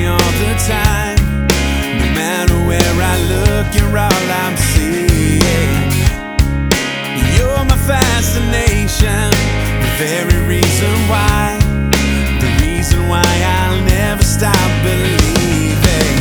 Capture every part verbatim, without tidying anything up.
me all the time. No matter where I look, you're all I'm seeing. You're my fascination, the very reason why, the reason why I'll never stop believing.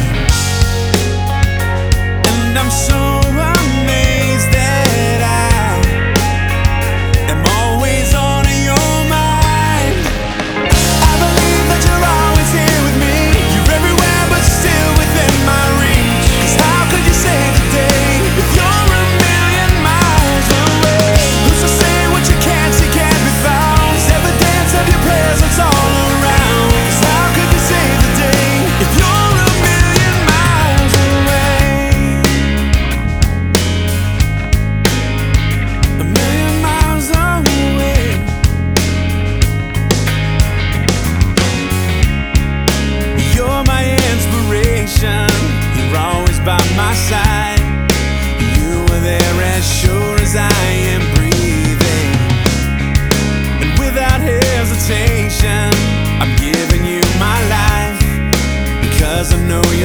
And I'm so amazed that I am always on your mind. I believe that you're always here with me. You're everywhere but still within my reach. 'Cause how could you save the day if you're a million miles away? Who's to say what you can't see can't be found? It's evidence of your presence all around. 'Cause how could you save the day if you're a million miles away? A million miles away. You're my inspiration, you're always by my side. You were there as sure as I am breathing. And without hesitation, I'm giving you my life, because I know